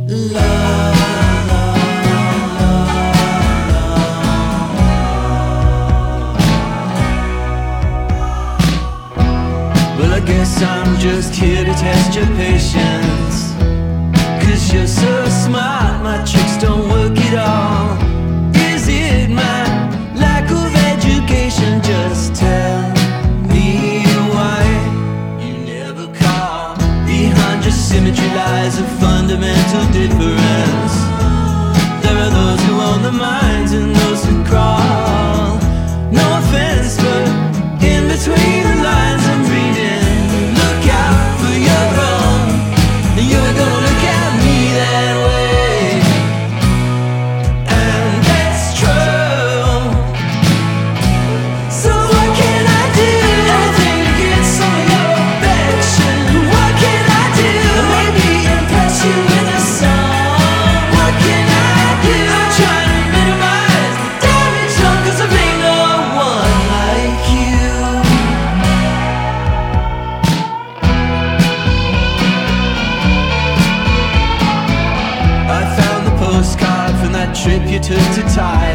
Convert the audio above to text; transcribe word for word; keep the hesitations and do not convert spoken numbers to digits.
I'm just here to test your patience, 'cause you're so smart, my tricks don't work at all. Is it my lack of education? Just tell me why you never call. Behind your symmetry lies a fundamental difference. There are those who own the minds and those who crawl. No offense, but in between the lines I'm reading, you're gonna look at me that way, and that's true. So what can I do? Anything to get some of your affection. What can I do? Maybe impress you with a song. What can I do? I'm trying to minimize the damage done, 'cause there ain't no one like you. I found the postcard from that trip you took to Thailand.